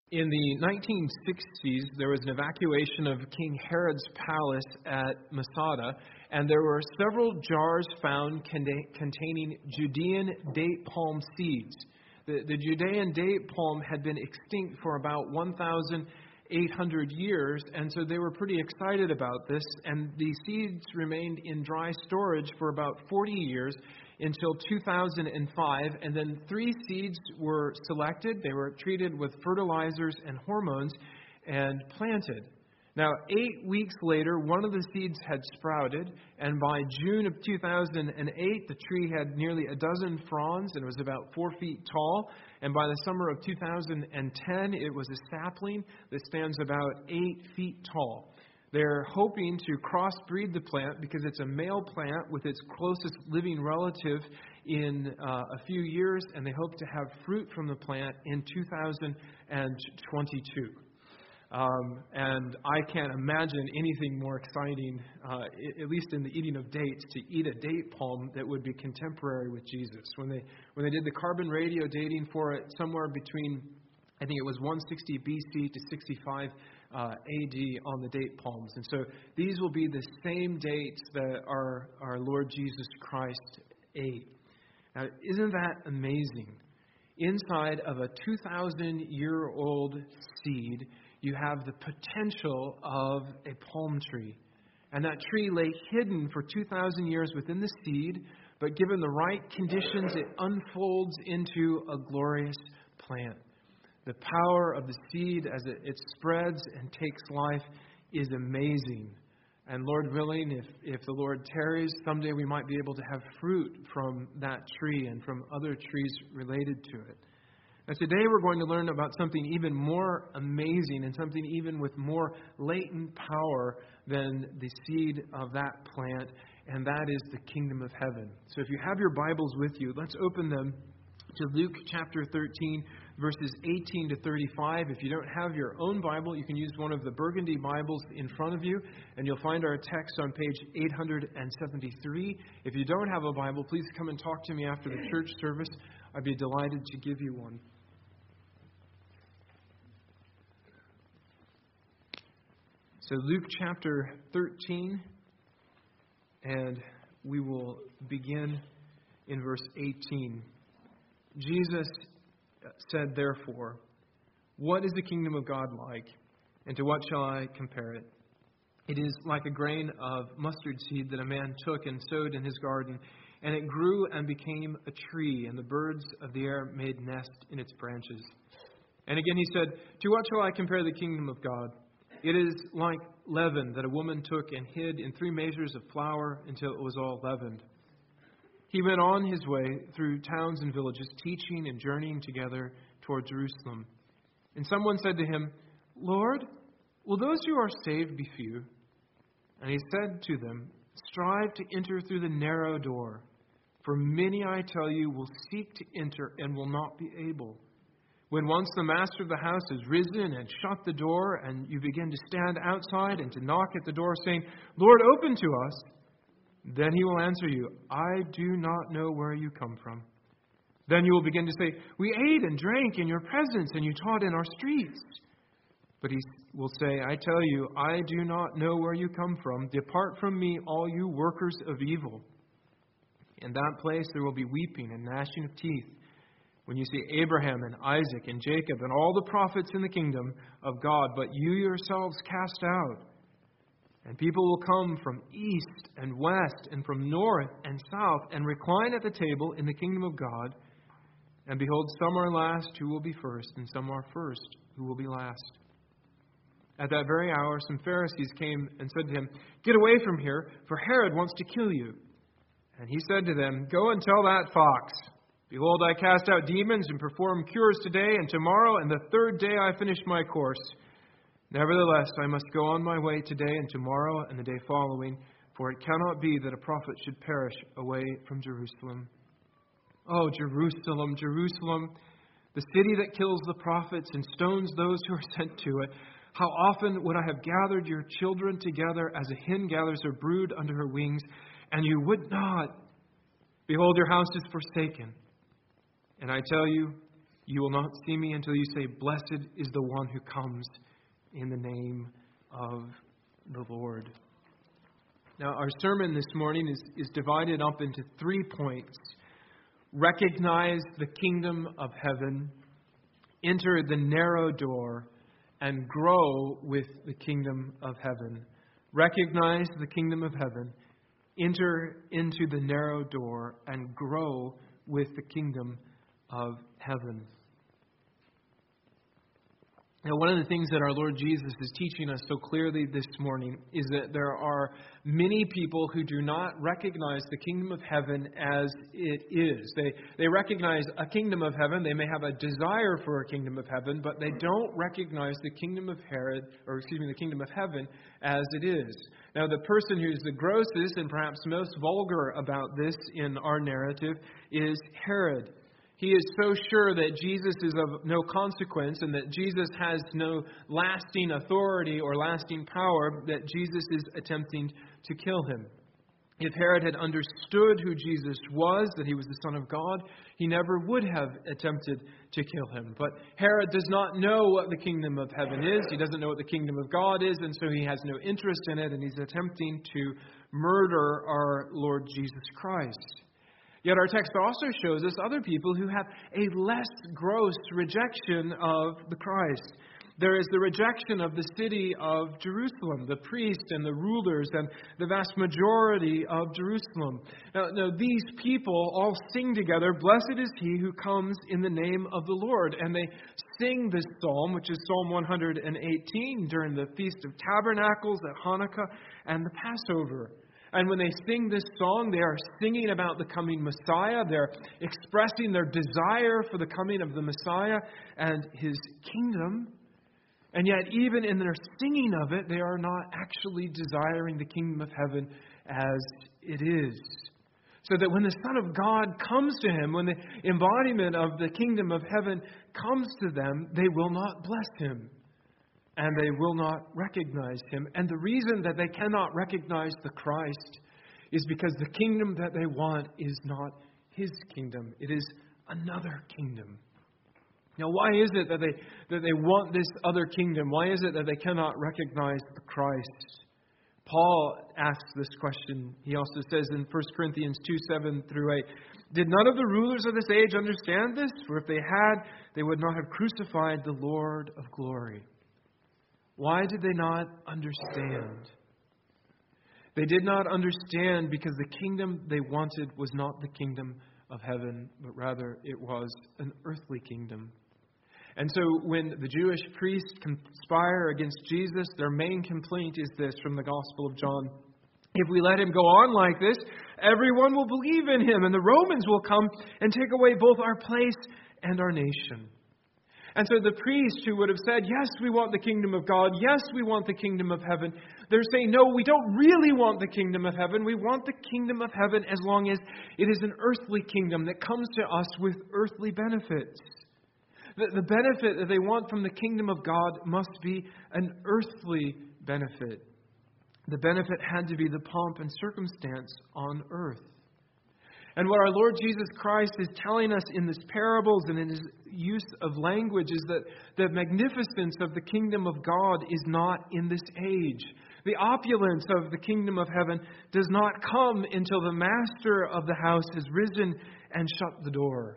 In the 1960s, there was an evacuation of King Herod's palace at Masada, and there were several jars found containing Judean date palm seeds. The Judean date palm had been extinct for about 1,800 years, and so they were pretty excited about this, and the seeds remained in dry storage for about 40 years, until 2005, and then 3 seeds were selected. They were treated with fertilizers and hormones and planted. Now, 8 weeks later, one of the seeds had sprouted, and by June of 2008, the tree had nearly a dozen fronds and was about 4 feet tall. And by the summer of 2010, it was a sapling that stands about 8 feet tall. They're hoping to crossbreed the plant because it's a male plant with its closest living relative in a few years, and they hope to have fruit from the plant in 2022. And I can't imagine anything more exciting, at least in the eating of dates, to eat a date palm that would be contemporary with Jesus. When they did the carbon radio dating for it, somewhere between, I think it was 160 BC to 65 AD on the date palms. And so these will be the same dates that our Lord Jesus Christ ate. Now, isn't that amazing? Inside of a 2,000-year-old seed, you have the potential of a palm tree. And that tree lay hidden for 2,000 years within the seed, but given the right conditions, it unfolds into a glorious plant. The power of the seed as it spreads and takes life is amazing. And Lord willing, if the Lord tarries, someday we might be able to have fruit from that tree and from other trees related to it. And today we're going to learn about something even more amazing and something even with more latent power than the seed of that plant, and that is the kingdom of heaven. So if you have your Bibles with you, let's open them to Luke chapter 13, verses 18 to 35. If you don't have your own Bible, you can use one of the Burgundy Bibles in front of you, and you'll find our text on page 873. If you don't have a Bible, please come and talk to me after the church service. I'd be delighted to give you one. So Luke chapter 13, and we will begin in verse 18. Jesus said, therefore, what is the kingdom of God like, and to what shall I compare it? It is like a grain of mustard seed that a man took and sowed in his garden, and it grew and became a tree, and the birds of the air made nest in its branches. And again he said, to what shall I compare the kingdom of God? It is like leaven that a woman took and hid in 3 measures of flour until it was all leavened. He went on his way through towns and villages, teaching and journeying together toward Jerusalem. And someone said to him, Lord, will those who are saved be few? And he said to them, strive to enter through the narrow door. For many, I tell you, will seek to enter and will not be able. When once the master of the house has risen and shut the door, and you begin to stand outside and to knock at the door, saying, Lord, open to us, then he will answer you, I do not know where you come from. Then you will begin to say, we ate and drank in your presence, and you taught in our streets. But he will say, I tell you, I do not know where you come from. Depart from me, all you workers of evil. In that place there will be weeping and gnashing of teeth, when you see Abraham and Isaac and Jacob and all the prophets in the kingdom of God, but you yourselves cast out. And people will come from east and west and from north and south and recline at the table in the kingdom of God. And behold, some are last who will be first, and some are first who will be last. At that very hour, some Pharisees came and said to him, get away from here, for Herod wants to kill you. And he said to them, go and tell that fox, behold, I cast out demons and perform cures today and tomorrow, and the 3rd day I finish my course. Nevertheless, I must go on my way today and tomorrow and the day following, for it cannot be that a prophet should perish away from Jerusalem. Oh, Jerusalem, Jerusalem, the city that kills the prophets and stones those who are sent to it. How often would I have gathered your children together as a hen gathers her brood under her wings, and you would not. Behold, your house is forsaken. And I tell you, You will not see me until you say, Blessed is the one who comes in the name of the Lord. Now, our sermon this morning is divided up into 3 points. Recognize the kingdom of heaven, enter the narrow door, and grow with the kingdom of heaven. Recognize the kingdom of heaven, enter into the narrow door, and grow with the kingdom of heaven. Now, one of the things that our Lord Jesus is teaching us so clearly this morning is that there are many people who do not recognize the kingdom of heaven as it is. They recognize a kingdom of heaven. They may have a desire for a kingdom of heaven, but they don't recognize the kingdom of the kingdom of heaven as it is. Now, the person who's the grossest and perhaps most vulgar about this in our narrative is Herod. He is so sure that Jesus is of no consequence and that Jesus has no lasting authority or lasting power that Jesus is attempting to kill him. If Herod had understood who Jesus was, that he was the Son of God, he never would have attempted to kill him. But Herod does not know what the kingdom of heaven is. He doesn't know what the kingdom of God is, and so he has no interest in it, and he's attempting to murder our Lord Jesus Christ. Yet our text also shows us other people who have a less gross rejection of the Christ. There is the rejection of the city of Jerusalem, the priests and the rulers and the vast majority of Jerusalem. Now these people all sing together, Blessed is he who comes in the name of the Lord. And they sing this psalm, which is Psalm 118, during the Feast of Tabernacles at Hanukkah and the Passover. And when they sing this song, they are singing about the coming Messiah. They're expressing their desire for the coming of the Messiah and his kingdom. And yet, even in their singing of it, they are not actually desiring the kingdom of heaven as it is. So that when the Son of God comes to him, when the embodiment of the kingdom of heaven comes to them, they will not bless him. And they will not recognize him. And the reason that they cannot recognize the Christ is because the kingdom that they want is not his kingdom. It is another kingdom. Now, why is it that they want this other kingdom? Why is it that they cannot recognize the Christ? Paul asks this question. He also says in 1 Corinthians 2:7-8, Did none of the rulers of this age understand this? For if they had, they would not have crucified the Lord of glory. Why did they not understand? They did not understand because the kingdom they wanted was not the kingdom of heaven, but rather it was an earthly kingdom. And so when the Jewish priests conspire against Jesus, their main complaint is this from the Gospel of John. If we let him go on like this, everyone will believe in him, and the Romans will come and take away both our place and our nation. And so the priests who would have said, yes, we want the kingdom of God, yes, we want the kingdom of heaven, they're saying, no, we don't really want the kingdom of heaven. We want the kingdom of heaven as long as it is an earthly kingdom that comes to us with earthly benefits. The benefit that they want from the kingdom of God must be an earthly benefit. The benefit had to be the pomp and circumstance on earth. And what our Lord Jesus Christ is telling us in these parables and in his use of language is that the magnificence of the kingdom of God is not in this age. The opulence of the kingdom of heaven does not come until the master of the house has risen and shut the door.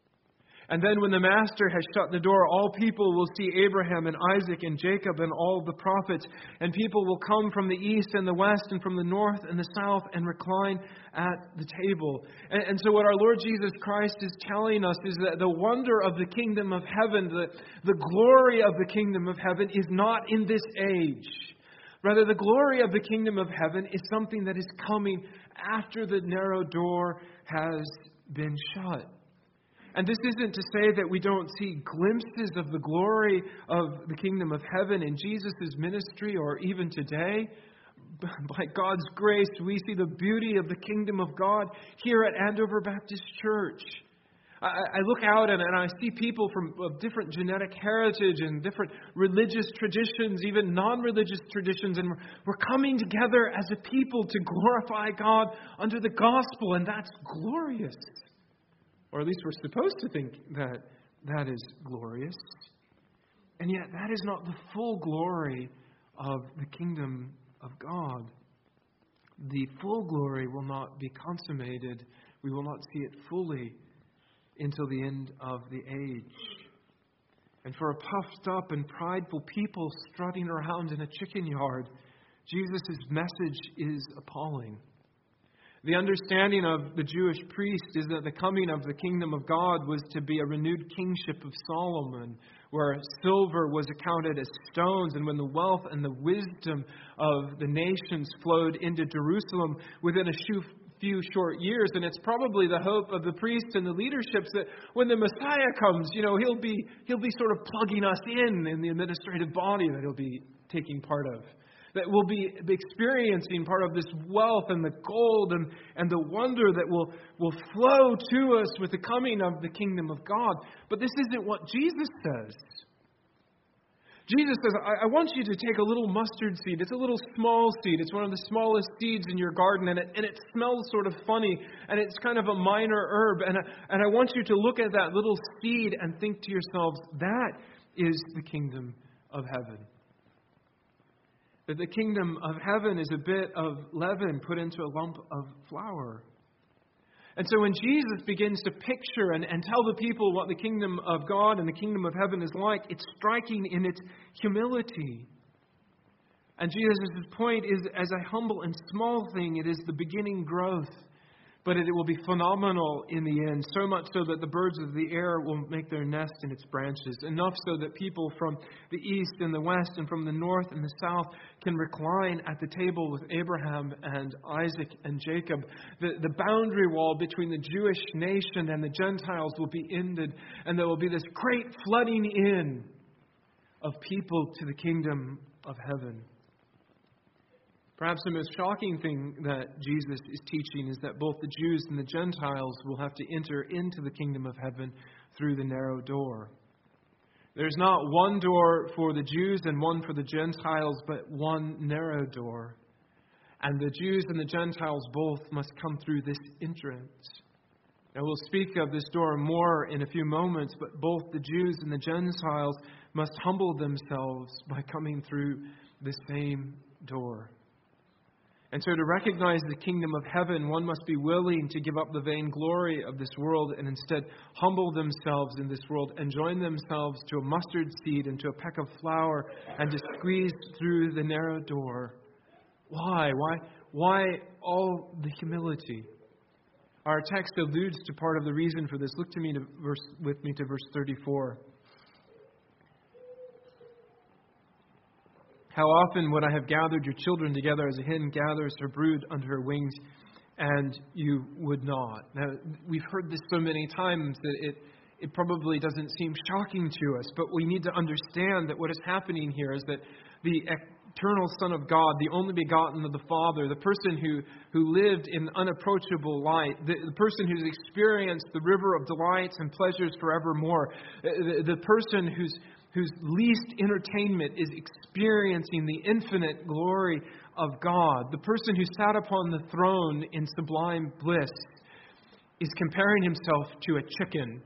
And then when the master has shut the door, all people will see Abraham and Isaac and Jacob and all the prophets. And people will come from the east and the west and from the north and the south and recline at the table. And so what our Lord Jesus Christ is telling us is that the wonder of the kingdom of heaven, the glory of the kingdom of heaven is not in this age. Rather, the glory of the kingdom of heaven is something that is coming after the narrow door has been shut. And this isn't to say that we don't see glimpses of the glory of the kingdom of heaven in Jesus' ministry or even today. By God's grace, we see the beauty of the kingdom of God here at Andover Baptist Church. I look out and I see people of different genetic heritage and different religious traditions, even non-religious traditions, and we're coming together as a people to glorify God under the gospel, and that's glorious. Or at least we're supposed to think that that is glorious. And yet that is not the full glory of the kingdom of God. The full glory will not be consummated. We will not see it fully until the end of the age. And for a puffed up and prideful people strutting around in a chicken yard, Jesus' message is appalling. The understanding of the Jewish priest is that the coming of the kingdom of God was to be a renewed kingship of Solomon, where silver was accounted as stones, and when the wealth and the wisdom of the nations flowed into Jerusalem within a few short years. And it's probably the hope of the priests and the leaderships that when the Messiah comes, he'll be sort of plugging us in the administrative body that he'll be taking part of. That we'll be experiencing part of this wealth and the gold and the wonder that will flow to us with the coming of the kingdom of God. But this isn't what Jesus says. Jesus says, I want you to take a little mustard seed. It's a little small seed. It's one of the smallest seeds in your garden, and it smells sort of funny, and it's kind of a minor herb. And I want you to look at that little seed and think to yourselves, that is the kingdom of heaven. That the kingdom of heaven is a bit of leaven put into a lump of flour. And so when Jesus begins to picture and tell the people what the kingdom of God and the kingdom of heaven is like, it's striking in its humility. And Jesus' point is, as a humble and small thing, it is the beginning growth. But it will be phenomenal in the end, so much so that the birds of the air will make their nest in its branches. Enough so that people from the east and the west and from the north and the south can recline at the table with Abraham and Isaac and Jacob. The boundary wall between the Jewish nation and the Gentiles will be ended, and there will be this great flooding in of people to the kingdom of heaven. Perhaps the most shocking thing that Jesus is teaching is that both the Jews and the Gentiles will have to enter into the kingdom of heaven through the narrow door. There's not one door for the Jews and one for the Gentiles, but one narrow door. And the Jews and the Gentiles both must come through this entrance. Now we'll speak of this door more in a few moments, but both the Jews and the Gentiles must humble themselves by coming through the same door. And so to recognize the kingdom of heaven, one must be willing to give up the vainglory of this world and instead humble themselves in this world and join themselves to a mustard seed and to a peck of flour and to squeeze through the narrow door. Why? Why all the humility? Our text alludes to part of the reason for this. Look with me to verse 34. How often would I have gathered your children together as a hen gathers her brood under her wings, and you would not. Now, we've heard this so many times that it probably doesn't seem shocking to us, but we need to understand that what is happening here is that the eternal Son of God, the only begotten of the Father, the person who lived in unapproachable light, the person who's experienced the river of delights and pleasures forevermore, the person whose least entertainment is experiencing the infinite glory of God, the person who sat upon the throne in sublime bliss, is comparing himself to a chicken.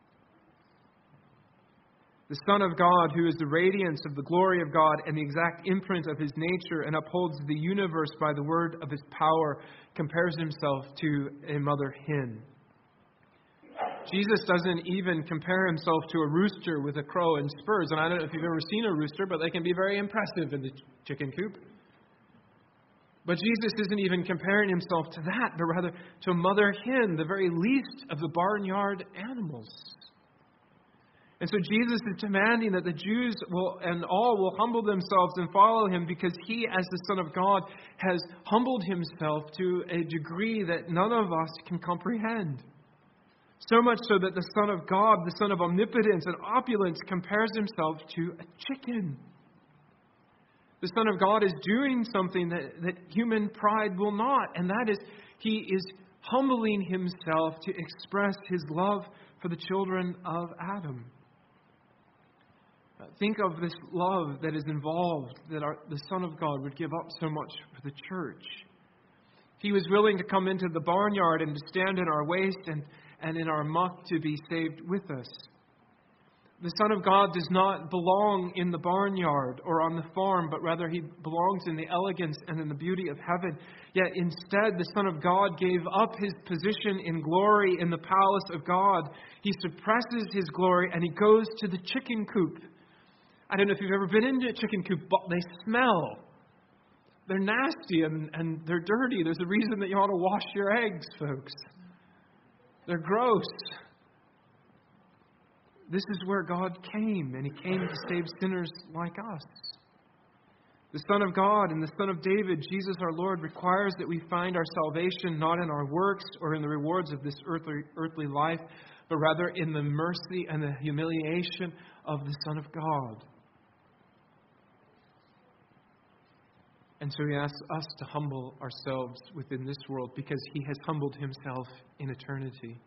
The Son of God, who is the radiance of the glory of God and the exact imprint of his nature and upholds the universe by the word of his power, compares himself to a mother hen. Jesus doesn't even compare himself to a rooster with a crow and spurs. And I don't know if you've ever seen a rooster, but they can be very impressive in the chicken coop. But Jesus isn't even comparing himself to that, but rather to a mother hen, the very least of the barnyard animals. And so Jesus is demanding that the Jews will humble themselves and follow him, because he, as the Son of God, has humbled himself to a degree that none of us can comprehend. So much so that the Son of God, the Son of omnipotence and opulence, compares himself to a chicken. The Son of God is doing something that human pride will not, and that is, he is humbling himself to express his love for the children of Adam. Think of this love that is involved, that the Son of God would give up so much for the church. He was willing to come into the barnyard and to stand in our waste and in our muck to be saved with us. The Son of God does not belong in the barnyard or on the farm, but rather He belongs in the elegance and in the beauty of heaven. Yet instead, the Son of God gave up His position in glory in the palace of God. He suppresses His glory and He goes to the chicken coop. I don't know if you've ever been into a chicken coop, but they smell. They're nasty and they're dirty. There's a reason that you ought to wash your eggs, folks. They're gross. This is where God came, and He came to save sinners like us. The Son of God and the Son of David, Jesus our Lord, requires that we find our salvation not in our works or in the rewards of this earthly life, but rather in the mercy and the humiliation of the Son of God. And so He asks us to humble ourselves within this world because He has humbled Himself in eternity.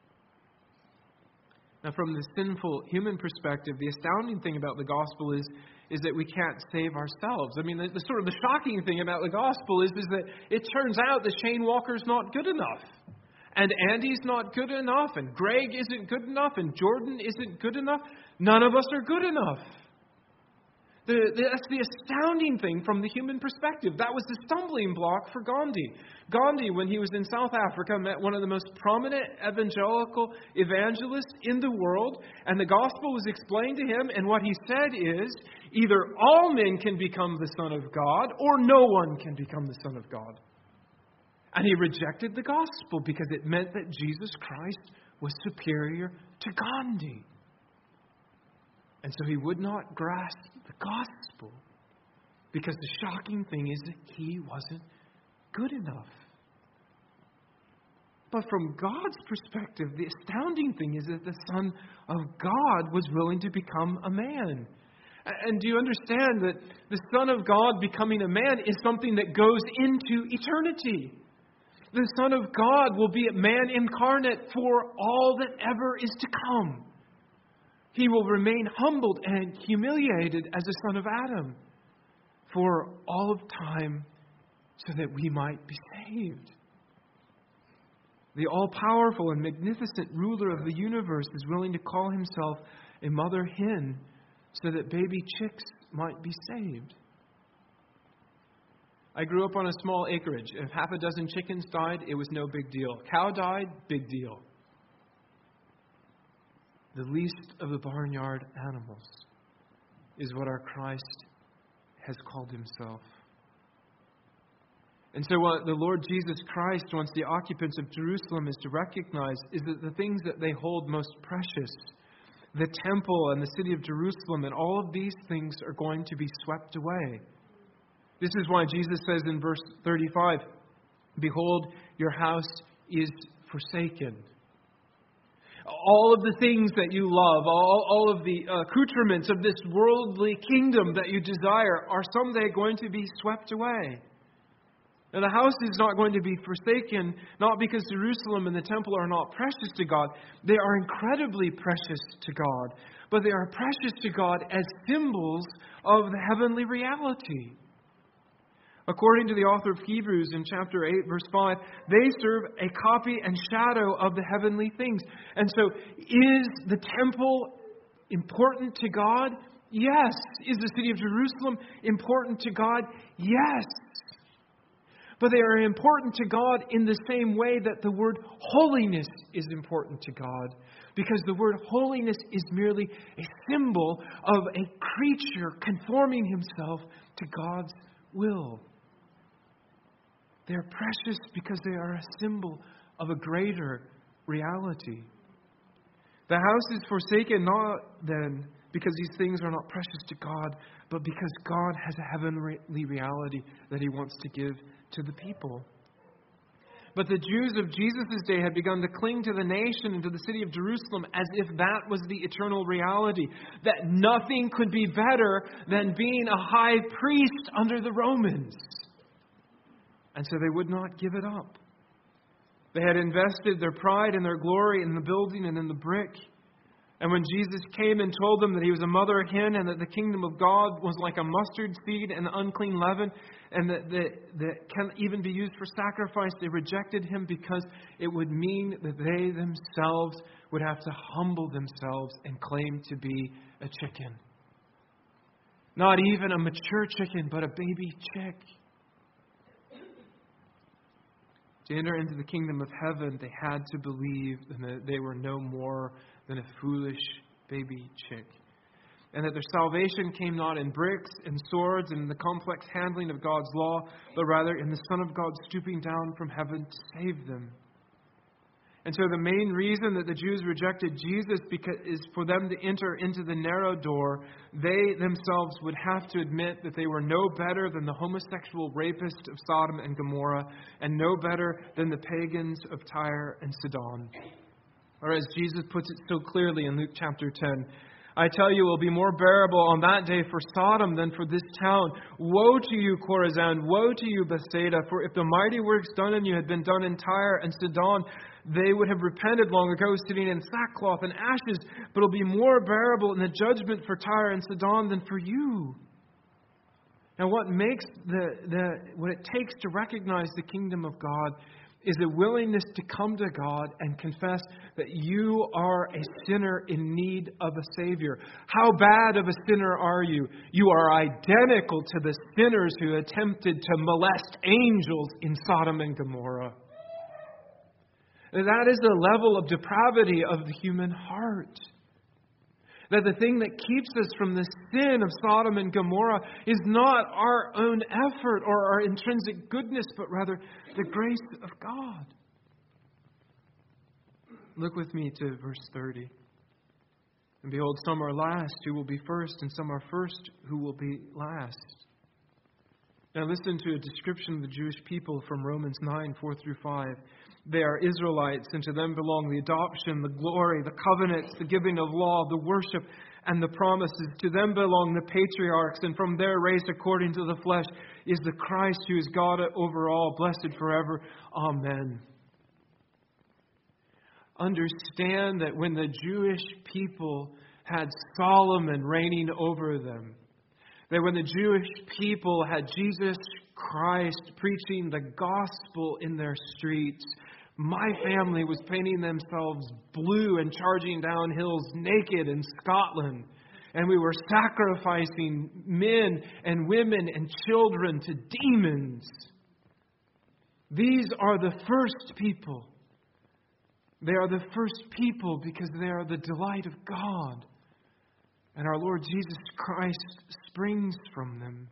Now, from the sinful human perspective, the astounding thing about the gospel is that we can't save ourselves. I mean, the sort of the shocking thing about the gospel is that it turns out that Shane Walker's not good enough. And Andy's not good enough. And Greg isn't good enough. And Jordan isn't good enough. None of us are good enough. That's the astounding thing from the human perspective. That was the stumbling block for Gandhi. Gandhi, when he was in South Africa, met one of the most prominent evangelical evangelists in the world, and the gospel was explained to him, and what he said is, either all men can become the Son of God, or no one can become the Son of God. And he rejected the gospel because it meant that Jesus Christ was superior to Gandhi. And so he would not grasp the gospel because the shocking thing is that he wasn't good enough. But from God's perspective, the astounding thing is that the Son of God was willing to become a man. And do you understand that the Son of God becoming a man is something that goes into eternity? The Son of God will be a man incarnate for all that ever is to come. He will remain humbled and humiliated as a son of Adam for all of time so that we might be saved. The all-powerful and magnificent ruler of the universe is willing to call Himself a mother hen so that baby chicks might be saved. I grew up on a small acreage. If half a dozen chickens died, it was no big deal. Cow died, big deal. The least of the barnyard animals is what our Christ has called Himself. And so what the Lord Jesus Christ wants the occupants of Jerusalem is to recognize is that the things that they hold most precious, the temple and the city of Jerusalem and all of these things are going to be swept away. This is why Jesus says in verse 35, "Behold, your house is forsaken." All of the things that you love, all of the accoutrements of this worldly kingdom that you desire are someday going to be swept away. And the house is not going to be forsaken, not because Jerusalem and the temple are not precious to God. They are incredibly precious to God. But they are precious to God as symbols of the heavenly reality. According to the author of Hebrews in chapter 8, verse 5, they serve a copy and shadow of the heavenly things. And so, is the temple important to God? Yes. Is the city of Jerusalem important to God? Yes. But they are important to God in the same way that the word holiness is important to God. Because the word holiness is merely a symbol of a creature conforming himself to God's will. They are precious because they are a symbol of a greater reality. The house is forsaken not then because these things are not precious to God, but because God has a heavenly reality that He wants to give to the people. But the Jews of Jesus' day had begun to cling to the nation and to the city of Jerusalem as if that was the eternal reality, that nothing could be better than being a high priest under the Romans. And so they would not give it up. They had invested their pride and their glory in the building and in the brick. And when Jesus came and told them that he was a mother hen and that the kingdom of God was like a mustard seed and unclean leaven and that can even be used for sacrifice, they rejected him because it would mean that they themselves would have to humble themselves and claim to be a chicken. Not even a mature chicken, but a baby chick. To enter into the kingdom of heaven, they had to believe that they were no more than a foolish baby chick. And that their salvation came not in bricks and swords and in the complex handling of God's law, but rather in the Son of God stooping down from heaven to save them. And so the main reason that the Jews rejected Jesus is for them to enter into the narrow door. They themselves would have to admit that they were no better than the homosexual rapist of Sodom and Gomorrah, and no better than the pagans of Tyre and Sidon. Or as Jesus puts it so clearly in Luke chapter 10, I tell you, it will be more bearable on that day for Sodom than for this town. Woe to you, Chorazin! Woe to you, Bethsaida! For if the mighty works done in you had been done in Tyre and Sidon, they would have repented long ago, sitting in sackcloth and ashes. But it will be more bearable in the judgment for Tyre and Sidon than for you. Now, what it takes to recognize the kingdom of God is a willingness to come to God and confess that you are a sinner in need of a Savior. How bad of a sinner are you? You are identical to the sinners who attempted to molest angels in Sodom and Gomorrah. That is the level of depravity of the human heart. That the thing that keeps us from the sin of Sodom and Gomorrah is not our own effort or our intrinsic goodness, but rather the grace of God. Look with me to verse 30. And behold, some are last who will be first, and some are first who will be last. Now listen to a description of the Jewish people from Romans 9, 4 through 5. They are Israelites, and to them belong the adoption, the glory, the covenants, the giving of law, the worship, and the promises. To them belong the patriarchs, and from their race, according to the flesh, is the Christ who is God over all, blessed forever. Amen. Understand that when the Jewish people had Solomon reigning over them, that when the Jewish people had Jesus Christ preaching the gospel in their streets, my family was painting themselves blue and charging down hills naked in Scotland. And we were sacrificing men and women and children to demons. These are the first people. They are the first people because they are the delight of God. And our Lord Jesus Christ springs from them.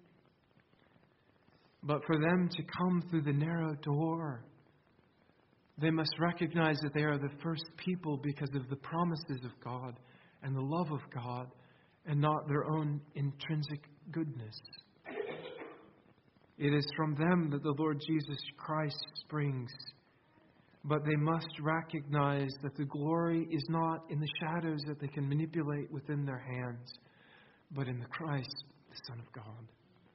But for them to come through the narrow door, they must recognize that they are the first people because of the promises of God and the love of God and not their own intrinsic goodness. It is from them that the Lord Jesus Christ springs. But they must recognize that the glory is not in the shadows that they can manipulate within their hands, but in the Christ, the Son of God.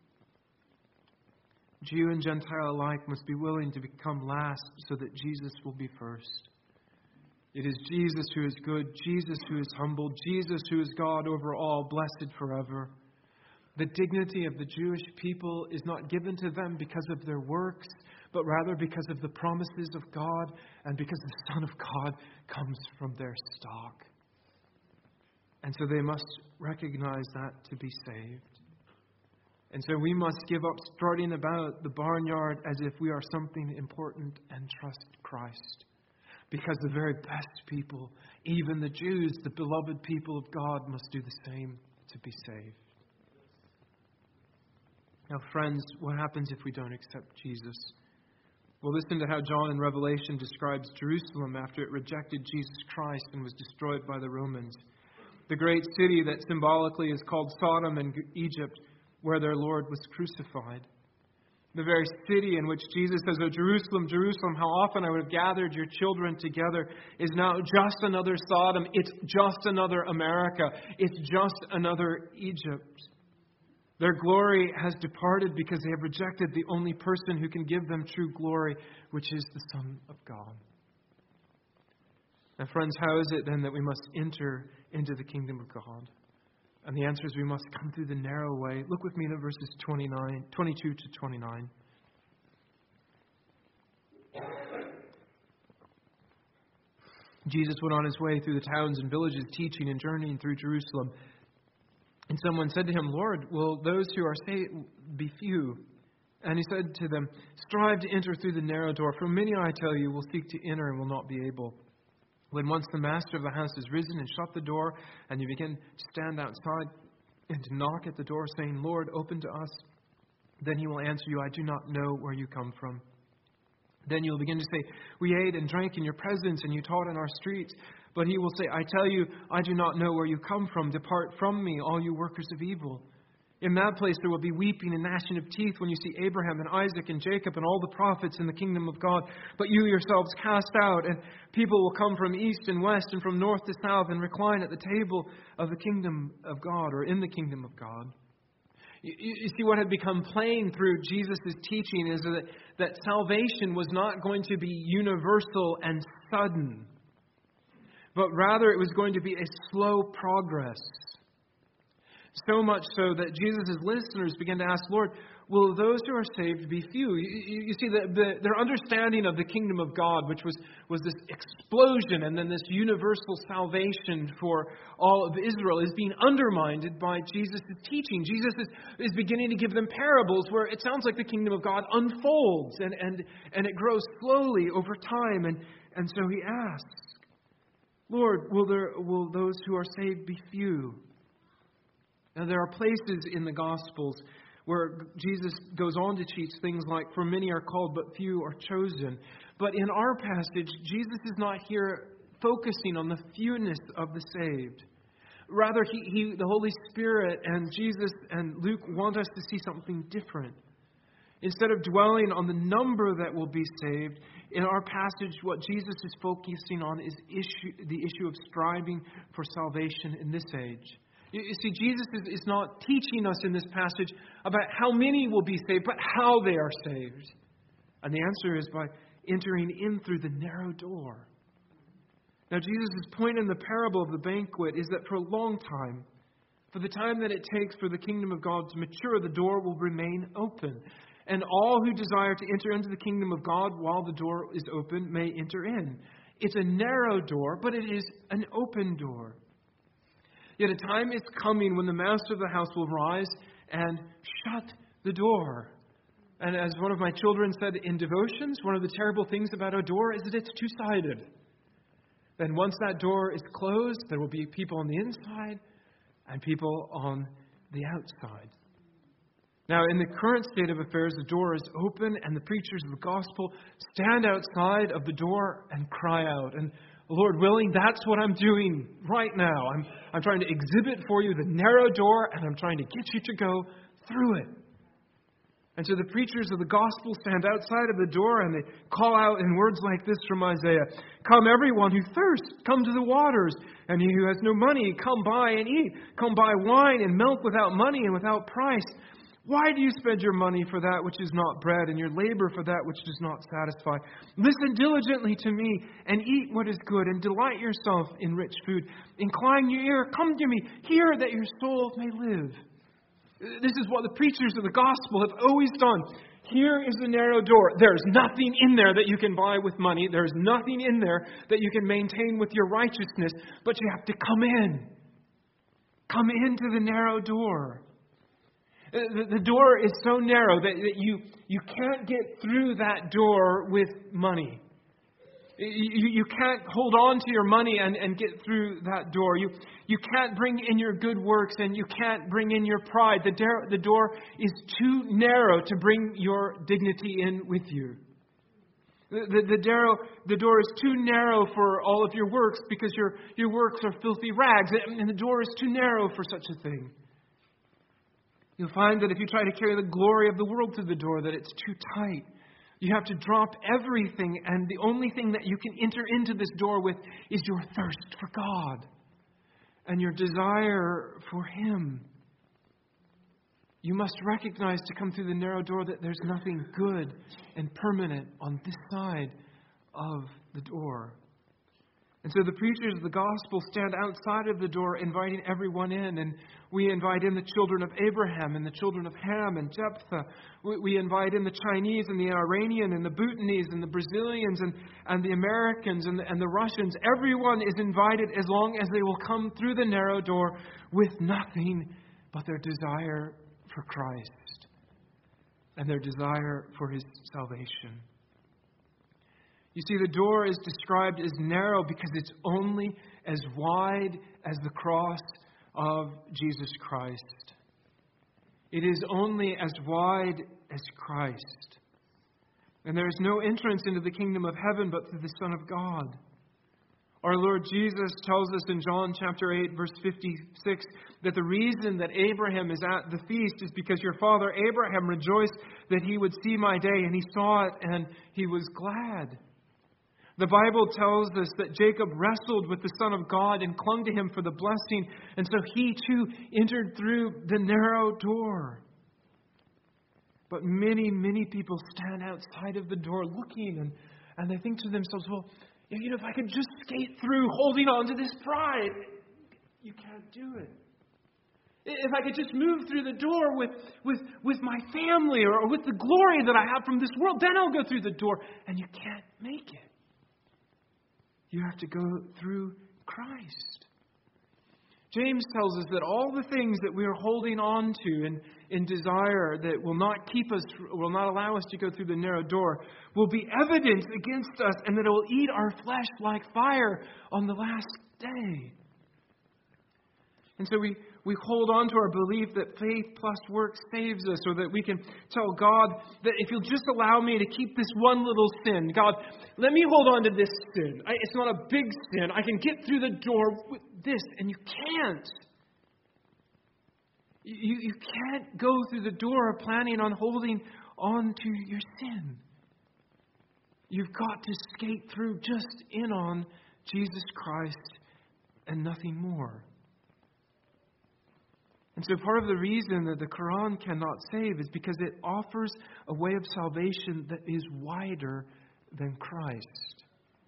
Jew and Gentile alike must be willing to become last so that Jesus will be first. It is Jesus who is good, Jesus who is humble, Jesus who is God over all, blessed forever. The dignity of the Jewish people is not given to them because of their works, but rather because of the promises of God and because the Son of God comes from their stock. And so they must recognize that to be saved. And so we must give up strutting about the barnyard as if we are something important and trust Christ. Because the very best people, even the Jews, the beloved people of God, must do the same to be saved. Now, friends, what happens if we don't accept Jesus? Well, listen to how John in Revelation describes Jerusalem after it rejected Jesus Christ and was destroyed by the Romans. The great city that symbolically is called Sodom and Egypt, where their Lord was crucified. The very city in which Jesus says, "Oh, Jerusalem, Jerusalem, how often I would have gathered your children together," is now just another Sodom. It's just another America. It's just another Egypt. Their glory has departed because they have rejected the only person who can give them true glory, which is the Son of God. And friends, how is it then that we must enter into the kingdom of God? And the answer is we must come through the narrow way. Look with me at verses 22 to 29. Jesus went on his way through the towns and villages, teaching and journeying through Jerusalem. And someone said to him, Lord, will those who are saved be few? And he said to them, strive to enter through the narrow door. For many, I tell you, will seek to enter and will not be able. When once the master of the house has risen and shut the door, and you begin to stand outside and to knock at the door, saying, Lord, open to us, then he will answer you, I do not know where you come from. Then you will begin to say, we ate and drank in your presence, and you taught in our streets. But he will say, I tell you, I do not know where you come from. Depart from me, all you workers of evil. In that place there will be weeping and gnashing of teeth when you see Abraham and Isaac and Jacob and all the prophets in the kingdom of God. But you yourselves cast out, and people will come from east and west and from north to south and recline at the table of the kingdom of God, or in the kingdom of God. You see, what had become plain through Jesus' teaching is that salvation was not going to be universal and sudden, but rather it was going to be a slow progress. So much so that Jesus' listeners began to ask, Lord, will those who are saved be few? You see, their understanding of the kingdom of God, which was this explosion and then this universal salvation for all of Israel, is being undermined by Jesus' teaching. Jesus is beginning to give them parables where it sounds like the kingdom of God unfolds and it grows slowly over time. And so he asks, Lord, will those who are saved be few? Now, there are places in the Gospels where Jesus goes on to teach things like, for many are called, but few are chosen. But in our passage, Jesus is not here focusing on the fewness of the saved. Rather, the Holy Spirit and Jesus and Luke want us to see something different. Instead of dwelling on the number that will be saved, in our passage, what Jesus is focusing on is the issue of striving for salvation in this age. You see, Jesus is not teaching us in this passage about how many will be saved, but how they are saved. And the answer is by entering in through the narrow door. Now, Jesus' point in the parable of the banquet is that for a long time, for the time that it takes for the kingdom of God to mature, the door will remain open. And all who desire to enter into the kingdom of God while the door is open may enter in. It's a narrow door, but it is an open door. Yet a time is coming when the master of the house will rise and shut the door. And as one of my children said in devotions, one of the terrible things about a door is that it's two-sided. Then once that door is closed, there will be people on the inside and people on the outside. Now, in the current state of affairs, the door is open and the preachers of the gospel stand outside of the door and cry out. And Lord willing, that's what I'm doing right now. I'm trying to exhibit for you the narrow door, and I'm trying to get you to go through it. And so the preachers of the gospel stand outside of the door, and they call out in words like this from Isaiah, come everyone who thirsts, come to the waters, and he who has no money, come buy and eat. Come buy wine and milk without money and without price. Why do you spend your money for that which is not bread, and your labor for that which does not satisfy? Listen diligently to me, and eat what is good, and delight yourself in rich food. Incline your ear, come to me, hear that your soul may live. This is what the preachers of the gospel have always done. Here is the narrow door. There's nothing in there that you can buy with money. There's nothing in there that you can maintain with your righteousness, but you have to come in. Come into the narrow door. The door is so narrow that you can't get through that door with money. You can't hold on to your money and get through that door. You can't bring in your good works, and you can't bring in your pride. The door is too narrow to bring your dignity in with you. The door is too narrow for all of your works because your works are filthy rags, and the door is too narrow for such a thing. You'll find that if you try to carry the glory of the world through the door, that it's too tight. You have to drop everything, and the only thing that you can enter into this door with is your thirst for God and your desire for Him. You must recognize to come through the narrow door that there's nothing good and permanent on this side of the door. And so the preachers of the gospel stand outside of the door inviting everyone in. And we invite in the children of Abraham and the children of Ham and Jephthah. We invite in the Chinese and the Iranian and the Bhutanese and the Brazilians and the Americans and the Russians. Everyone is invited as long as they will come through the narrow door with nothing but their desire for Christ and their desire for His salvation. You see, the door is described as narrow because it's only as wide as the cross of Jesus Christ. It is only as wide as Christ. And there is no entrance into the kingdom of heaven but through the Son of God. Our Lord Jesus tells us in John chapter 8, verse 56, that the reason that Abraham is at the feast is because your father Abraham rejoiced that he would see my day, and he saw it and he was glad. The Bible tells us that Jacob wrestled with the Son of God and clung to Him for the blessing, and so he too entered through the narrow door. But many, many people stand outside of the door looking, and they think to themselves, well, if I could just skate through holding on to this pride. You can't do it. If I could just move through the door with my family or with the glory that I have from this world, then I'll go through the door. And you can't make it. You have to go through Christ. James tells us that all the things that we are holding on to in desire that will not keep us, will not allow us to go through the narrow door, will be evidence against us, and that it will eat our flesh like fire on the last day. And so we hold on to our belief that faith plus work saves us, or that we can tell God that if You'll just allow me to keep this one little sin, God, let me hold on to this sin. It's not a big sin. I can get through the door with this, and you can't. You can't go through the door planning on holding on to your sin. You've got to skate through just in on Jesus Christ and nothing more. And so part of the reason that the Quran cannot save is because it offers a way of salvation that is wider than Christ.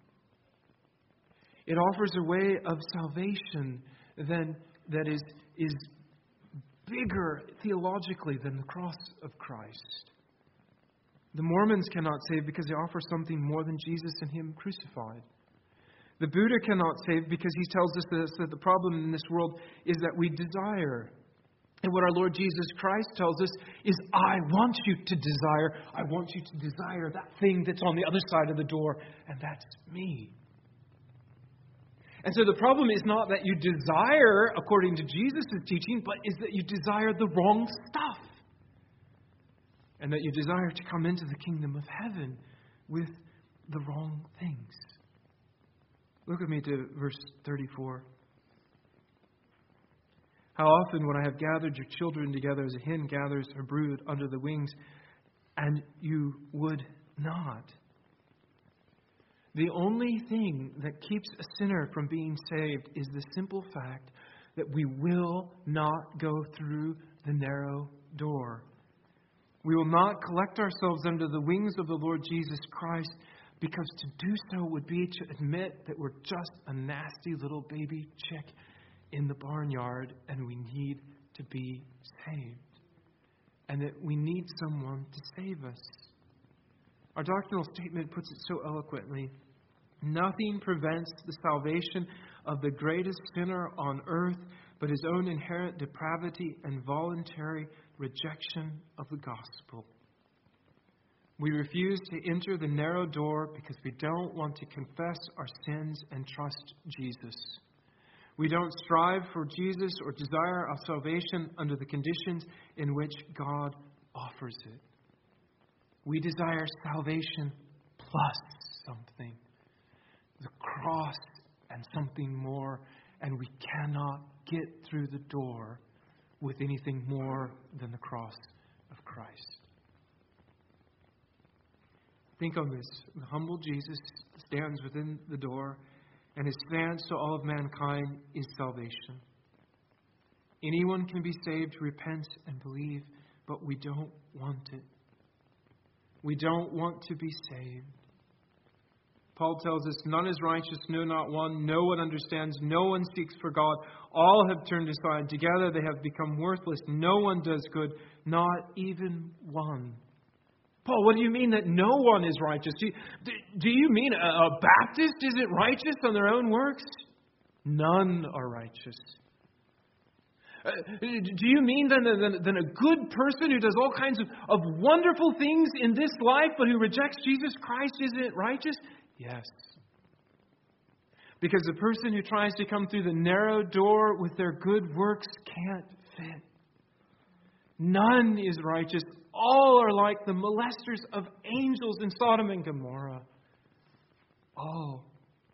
It offers a way of salvation that is bigger theologically than the cross of Christ. The Mormons cannot save because they offer something more than Jesus and Him crucified. The Buddha cannot save because he tells us that the problem in this world is that we desire. And what our Lord Jesus Christ tells us is, I want you to desire. I want you to desire that thing that's on the other side of the door, and that's me. And so the problem is not that you desire according to Jesus' teaching, but is that you desire the wrong stuff. And that you desire to come into the kingdom of heaven with the wrong things. Look with me to verse 34. How often would I have gathered your children together as a hen gathers her brood under the wings, and you would not. The only thing that keeps a sinner from being saved is the simple fact that we will not go through the narrow door. We will not collect ourselves under the wings of the Lord Jesus Christ, because to do so would be to admit that we're just a nasty little baby chick in the barnyard, and we need to be saved. And that we need someone to save us. Our doctrinal statement puts it so eloquently. Nothing prevents the salvation of the greatest sinner on earth but his own inherent depravity and voluntary rejection of the gospel. We refuse to enter the narrow door because we don't want to confess our sins and trust Jesus. We don't strive for Jesus or desire our salvation under the conditions in which God offers it. We desire salvation plus something. The cross and something more. And we cannot get through the door with anything more than the cross of Christ. Think on this. The humble Jesus stands within the door, and His stance to all of mankind is salvation. Anyone can be saved who repents and believe, but we don't want it. We don't want to be saved. Paul tells us, none is righteous, no, not one. No one understands. No one seeks for God. All have turned aside. Together they have become worthless. No one does good, not even one. Paul, what do you mean that no one is righteous? Do you mean a Baptist isn't righteous on their own works? None are righteous. Do you mean then a good person who does all kinds of wonderful things in this life but who rejects Jesus Christ isn't righteous? Yes. Because the person who tries to come through the narrow door with their good works can't fit. None is righteous. All are like the molesters of angels in Sodom and Gomorrah. All.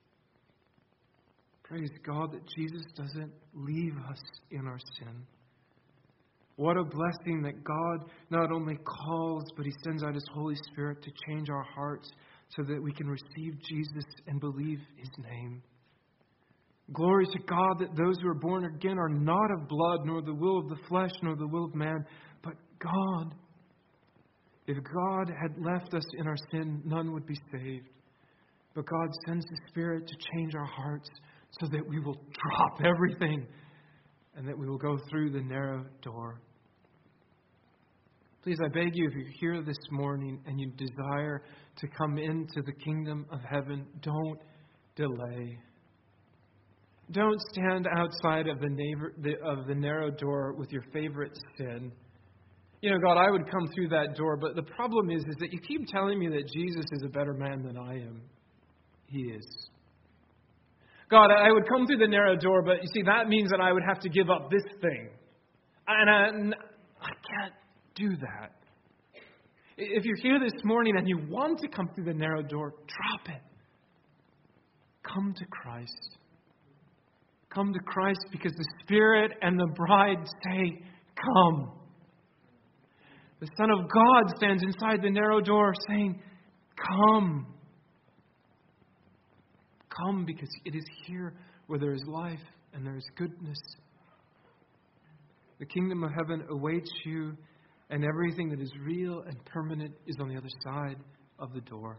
Praise God that Jesus doesn't leave us in our sin. What a blessing that God not only calls, but He sends out His Holy Spirit to change our hearts so that we can receive Jesus and believe His name. Glory to God that those who are born again are not of blood, nor the will of the flesh, nor the will of man, but God. If God had left us in our sin, none would be saved. But God sends His Spirit to change our hearts so that we will drop everything and that we will go through the narrow door. Please, I beg you, if you're here this morning and you desire to come into the kingdom of heaven, don't delay. Don't stand outside of the narrow door with your favorite sin. You know, God, I would come through that door, but the problem is that you keep telling me that Jesus is a better man than I am. He is. God, I would come through the narrow door, but you see, that means that I would have to give up this thing. And I can't do that. If you're here this morning and you want to come through the narrow door, drop it. Come to Christ. Come to Christ because the Spirit and the bride say, come. The Son of God stands inside the narrow door saying, come. Come because it is here where there is life and there is goodness. The kingdom of heaven awaits you, and everything that is real and permanent is on the other side of the door.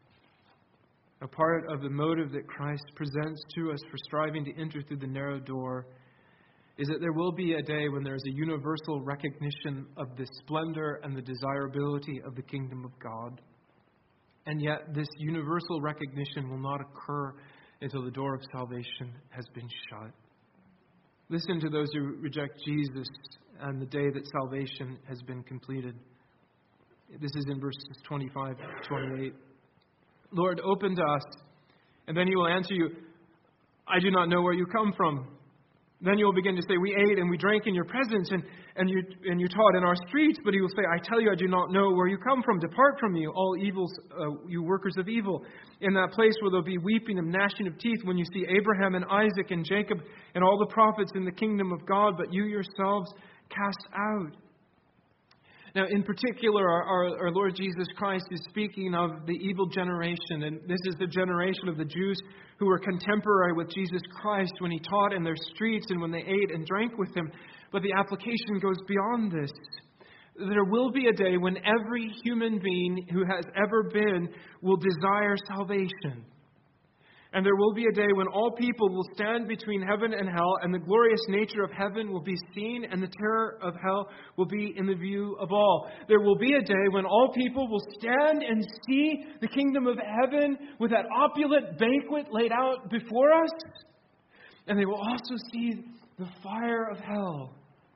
A part of the motive that Christ presents to us for striving to enter through the narrow door is that there will be a day when there is a universal recognition of the splendor and the desirability of the kingdom of God. And yet this universal recognition will not occur until the door of salvation has been shut. Listen to those who reject Jesus and the day that salvation has been completed. This is in verses 25 to 28. Lord, open to us, and then He will answer you, I do not know where you come from. Then you will begin to say, we ate and we drank in your presence, and you taught in our streets. But He will say, I tell you, I do not know where you come from. Depart from me, all evils, you workers of evil. In that place where there will be weeping and gnashing of teeth when you see Abraham and Isaac and Jacob and all the prophets in the kingdom of God, but you yourselves cast out. Now, in particular, our Lord Jesus Christ is speaking of the evil generation, and this is the generation of the Jews who were contemporary with Jesus Christ when He taught in their streets and when they ate and drank with Him. But the application goes beyond this. There will be a day when every human being who has ever been will desire salvation. And there will be a day when all people will stand between heaven and hell, and the glorious nature of heaven will be seen, and the terror of hell will be in the view of all. There will be a day when all people will stand and see the kingdom of heaven with that opulent banquet laid out before us, and they will also see the fire of hell.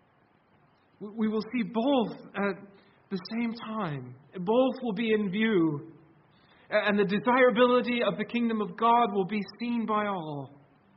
We will see both at the same time. Both will be in view. And the desirability of the kingdom of God will be seen by all.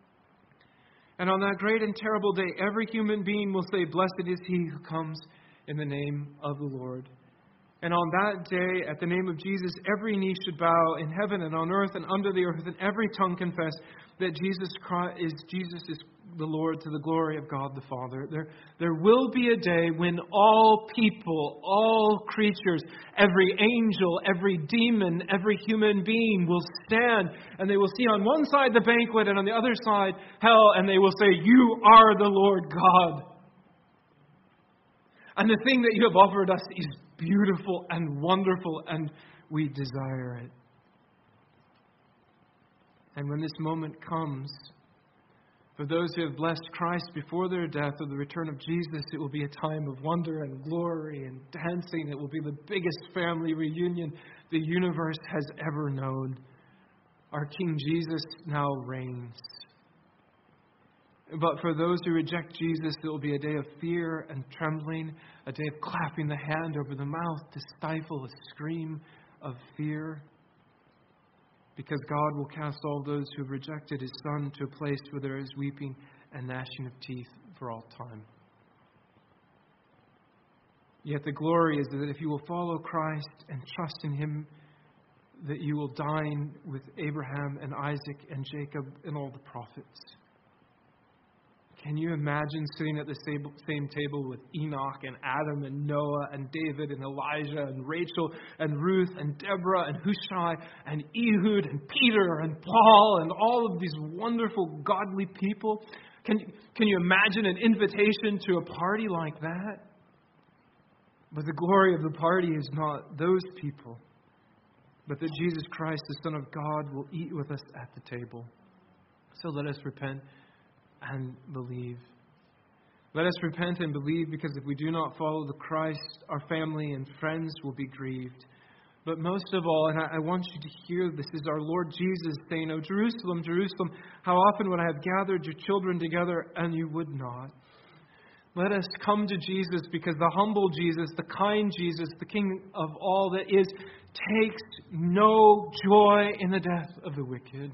And on that great and terrible day, every human being will say, blessed is he who comes in the name of the Lord. And on that day, at the name of Jesus, every knee should bow in heaven and on earth and under the earth, and every tongue confess that Jesus is the Lord, to the glory of God the Father. There will be a day when all people, all creatures, every angel, every demon, every human being will stand, and they will see on one side the banquet and on the other side hell, and they will say, you are the Lord God. And the thing that you have offered us is beautiful and wonderful, and we desire it. And when this moment comes, for those who have blessed Christ before their death or the return of Jesus, it will be a time of wonder and glory and dancing. It will be the biggest family reunion the universe has ever known. Our King Jesus now reigns. But for those who reject Jesus, it will be a day of fear and trembling, a day of clapping the hand over the mouth to stifle a scream of fear. Because God will cast all those who have rejected His Son to a place where there is weeping and gnashing of teeth for all time. Yet the glory is that if you will follow Christ and trust in Him, that you will dine with Abraham and Isaac and Jacob and all the prophets. Can you imagine sitting at the same table with Enoch and Adam and Noah and David and Elijah and Rachel and Ruth and Deborah and Hushai and Ehud and Peter and Paul and all of these wonderful godly people? Can you imagine an invitation to a party like that? But the glory of the party is not those people, but that Jesus Christ, the Son of God, will eat with us at the table. So let us repent and believe. Let us repent and believe, because if we do not follow the Christ, our family and friends will be grieved. But most of all, and I want you to hear this, is our Lord Jesus saying, "O Jerusalem, Jerusalem, how often would I have gathered your children together, and you would not." Let us come to Jesus, because the humble Jesus, the kind Jesus, the King of all that is, takes no joy in the death of the wicked.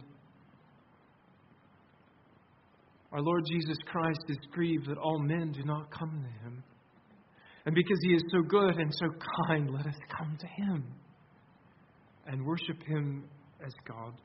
Our Lord Jesus Christ is grieved that all men do not come to Him. And because He is so good and so kind, let us come to Him and worship Him as God.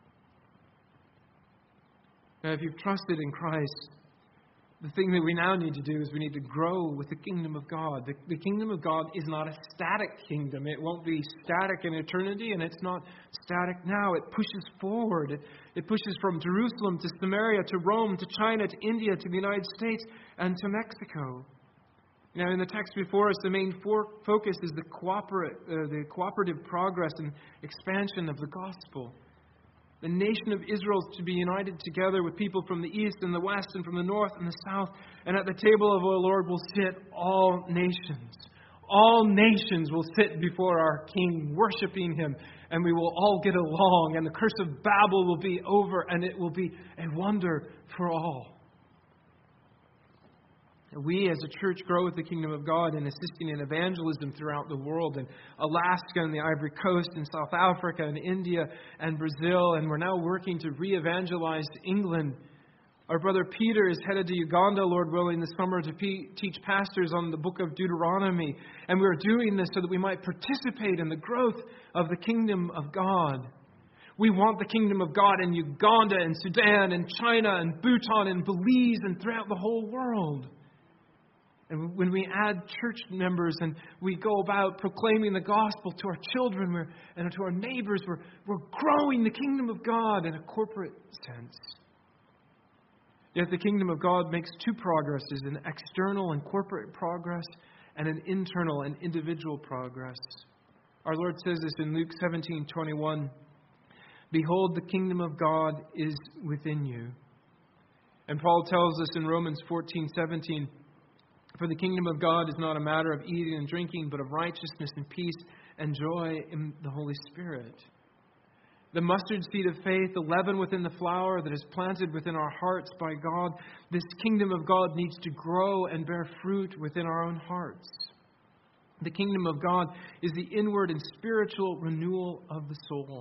Now, if you've trusted in Christ, the thing that we now need to do is we need to grow with the kingdom of God. The kingdom of God is not a static kingdom. It won't be static in eternity, and it's not static now. It pushes forward. It pushes from Jerusalem to Samaria to Rome to China to India to the United States and to Mexico. Now, in the text before us, the main focus is the cooperative progress and expansion of the gospel. The nation of Israel is to be united together with people from the east and the west and from the north and the south. And at the table of our Lord will sit all nations. All nations will sit before our King, worshiping Him. And we will all get along. And the curse of Babel will be over. And it will be a wonder for all. We as a church grow with the kingdom of God in assisting in evangelism throughout the world, in Alaska and the Ivory Coast, in South Africa and India and Brazil, and we're now working to re-evangelize England. Our brother Peter is headed to Uganda, Lord willing, this summer to teach pastors on the book of Deuteronomy. And we're doing this so that we might participate in the growth of the kingdom of God. We want the kingdom of God in Uganda and Sudan and China and Bhutan and Belize and throughout the whole world. And when we add church members and we go about proclaiming the gospel to our children and to our neighbors, we're growing the kingdom of God in a corporate sense. Yet the kingdom of God makes two progresses, an external and corporate progress and an internal and individual progress. Our Lord says this in Luke 17:21. "Behold, the kingdom of God is within you." And Paul tells us in Romans 14:17, "For the kingdom of God is not a matter of eating and drinking, but of righteousness and peace and joy in the Holy Spirit." The mustard seed of faith, the leaven within the flour that is planted within our hearts by God, this kingdom of God needs to grow and bear fruit within our own hearts. The kingdom of God is the inward and spiritual renewal of the soul.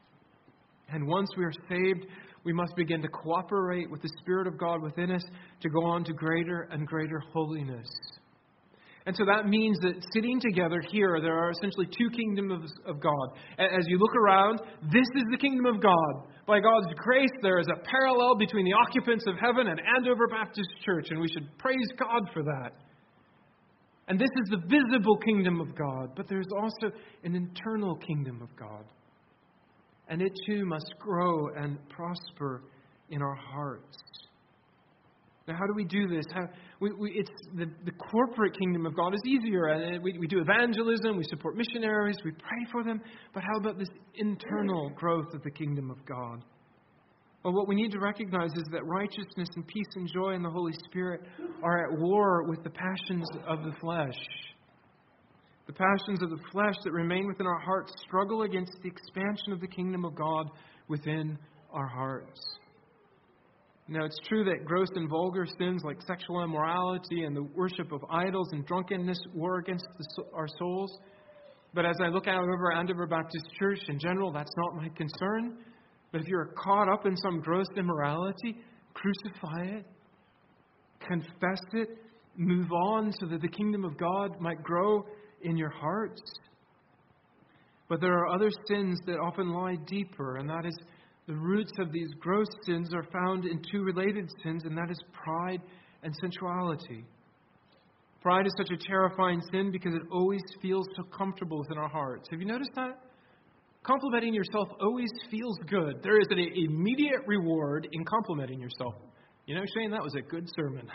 And once we are saved, we must begin to cooperate with the Spirit of God within us to go on to greater and greater holiness. And so that means that sitting together here, there are essentially two kingdoms of God. As you look around, this is the kingdom of God. By God's grace, there is a parallel between the occupants of heaven and Andover Baptist Church, and we should praise God for that. And this is the visible kingdom of God, but there's also an internal kingdom of God. And it too must grow and prosper in our hearts. Now, how do we do this? It's the corporate kingdom of God is easier. And we do evangelism, we support missionaries, we pray for them. But how about this internal growth of the kingdom of God? Well, what we need to recognize is that righteousness and peace and joy in the Holy Spirit are at war with the passions of the flesh. The passions of the flesh that remain within our hearts struggle against the expansion of the kingdom of God within our hearts. Now, it's true that gross and vulgar sins like sexual immorality and the worship of idols and drunkenness war against our souls. But as I look out over Andover Baptist Church in general, that's not my concern. But if you're caught up in some gross immorality, crucify it, confess it, move on so that the kingdom of God might grow in your hearts. But there are other sins that often lie deeper, and that is the roots of these gross sins are found in two related sins, and that is pride and sensuality. Pride is such a terrifying sin because it always feels so comfortable within our hearts. Have you noticed that? Complimenting yourself always feels good. There is an immediate reward in complimenting yourself. You know, Shane, that was a good sermon.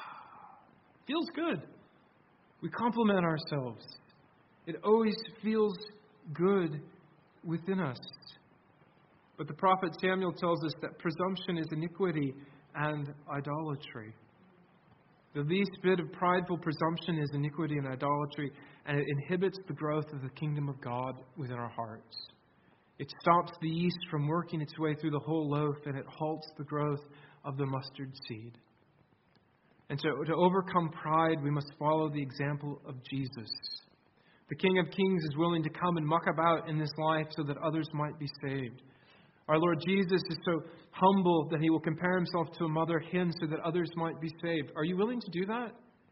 Feels good. We compliment ourselves. It always feels good within us. But the prophet Samuel tells us that presumption is iniquity and idolatry. The least bit of prideful presumption is iniquity and idolatry, and it inhibits the growth of the kingdom of God within our hearts. It stops the yeast from working its way through the whole loaf, and it halts the growth of the mustard seed. And so to overcome pride, we must follow the example of Jesus. The King of Kings is willing to come and muck about in this life so that others might be saved. Our Lord Jesus is so humble that he will compare himself to a mother hen so that others might be saved. Are you willing to do that?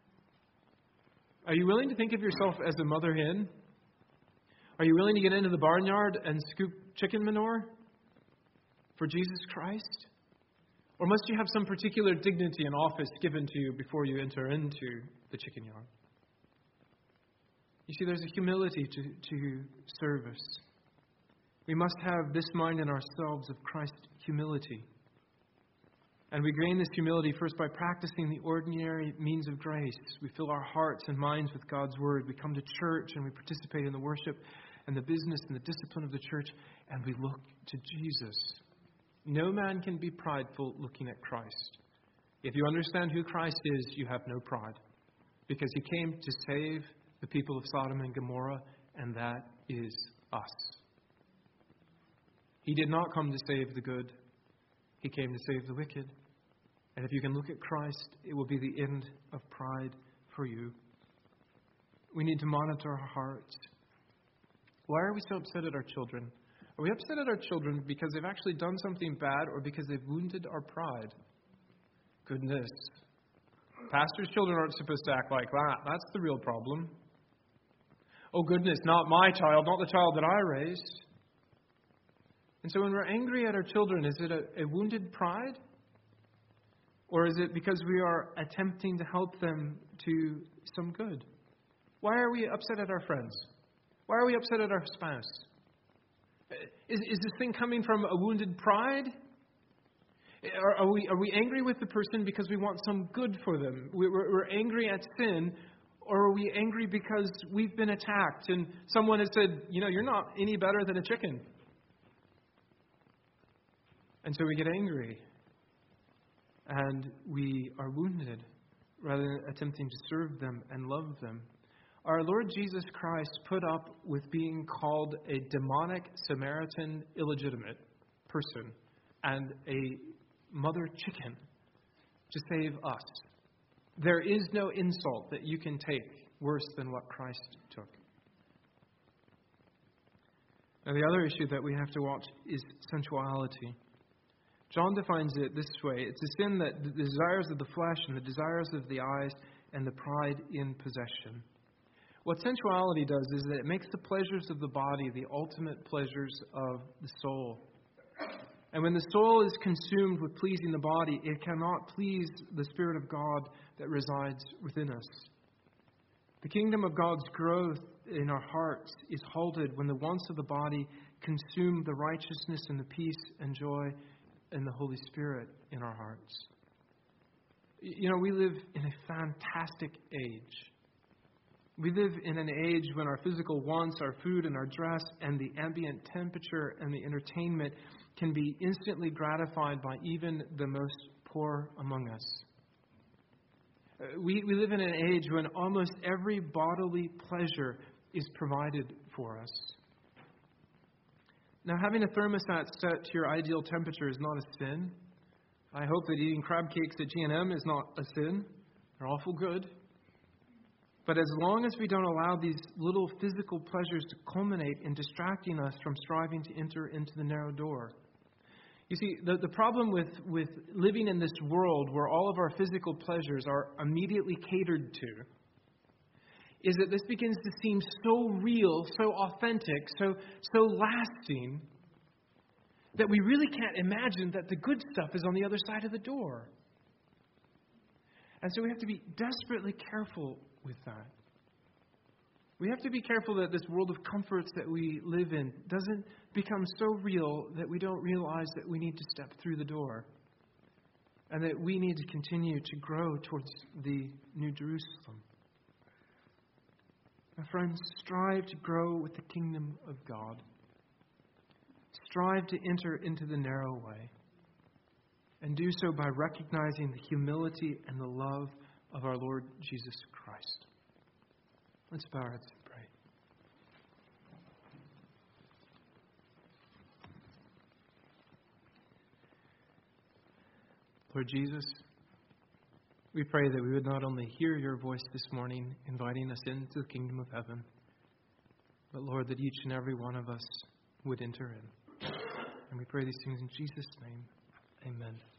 Are you willing to think of yourself as a mother hen? Are you willing to get into the barnyard and scoop chicken manure for Jesus Christ? Or must you have some particular dignity and office given to you before you enter into the chicken yard? You see, there's a humility to service. We must have this mind in ourselves of Christ's humility. And we gain this humility first by practicing the ordinary means of grace. We fill our hearts and minds with God's Word. We come to church and we participate in the worship and the business and the discipline of the church, and we look to Jesus. No man can be prideful looking at Christ. If you understand who Christ is, you have no pride, because he came to save the people of Sodom and Gomorrah, and that is us. He did not come to save the good. He came to save the wicked. And if you can look at Christ, it will be the end of pride for you. We need to monitor our hearts. Why are we so upset at our children? Are we upset at our children because they've actually done something bad or because they've wounded our pride? Goodness. Pastors' children aren't supposed to act like that. That's the real problem. Oh goodness, not my child, not the child that I raised. And so when we're angry at our children, is it a wounded pride? Or is it because we are attempting to help them to some good? Why are we upset at our friends? Why are we upset at our spouse? Is this thing coming from a wounded pride? Are we angry with the person because we want some good for them? We're angry at sin, or are we angry because we've been attacked and someone has said, you know, you're not any better than a chicken? And so we get angry and we are wounded rather than attempting to serve them and love them. Our Lord Jesus Christ put up with being called a demonic Samaritan illegitimate person and a mother chicken to save us. There is no insult that you can take worse than what Christ took. Now, the other issue that we have to watch is sensuality. John defines it this way. It's a sin that the desires of the flesh and the desires of the eyes and the pride in possession. What sensuality does is that it makes the pleasures of the body the ultimate pleasures of the soul. And when the soul is consumed with pleasing the body, it cannot please the Spirit of God that resides within us. The kingdom of God's growth in our hearts is halted when the wants of the body consume the righteousness and the peace and joy and the Holy Spirit in our hearts. You know, we live in a fantastic age. We live in an age when our physical wants, our food and our dress, and the ambient temperature and the entertainment can be instantly gratified by even the most poor among us. We live in an age when almost every bodily pleasure is provided for us. Now, having a thermostat set to your ideal temperature is not a sin. I hope that eating crab cakes at G&M is not a sin. They're awful good. But as long as we don't allow these little physical pleasures to culminate in distracting us from striving to enter into the narrow door. You see, the problem with living in this world where all of our physical pleasures are immediately catered to is that this begins to seem so real, so authentic, so lasting, that we really can't imagine that the good stuff is on the other side of the door. And so we have to be desperately careful with that. We have to be careful that this world of comforts that we live in doesn't become so real that we don't realize that we need to step through the door and that we need to continue to grow towards the New Jerusalem. My friends, strive to grow with the kingdom of God. Strive to enter into the narrow way. And do so by recognizing the humility and the love of our Lord Jesus Christ. Let's bow our heads and pray. Lord Jesus, we pray that we would not only hear your voice this morning, inviting us into the kingdom of heaven, but Lord, that each and every one of us would enter in. And we pray these things in Jesus' name. Amen.